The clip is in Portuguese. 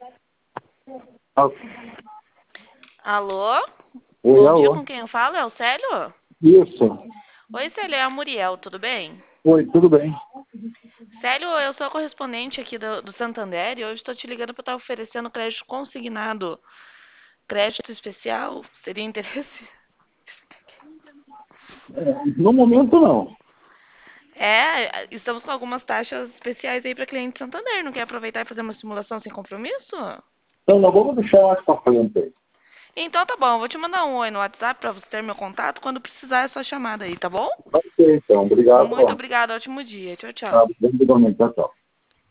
Ah, Alô? oi, Bom dia, alô. com quem eu falo? É o Célio? Isso. Oi, Célio, é a Muriel, tudo bem? Oi, tudo bem? Célio, eu sou a correspondente aqui do Santander e hoje estou te ligando para estar oferecendo crédito consignado. Crédito especial? Seria interesse? No momento, não. Estamos com algumas taxas especiais aí para cliente Santander. Não quer aproveitar e fazer uma simulação sem compromisso? Então, nós vamos deixar mais para frente aí. Então tá bom, vou te mandar um oi no WhatsApp para você ter meu contato. Quando precisar é só chamada aí, tá bom? Pode ser, então. Obrigado. Muito obrigada, ótimo dia. Tchau, Ah, tchau. igualmente. Tchau, tchau.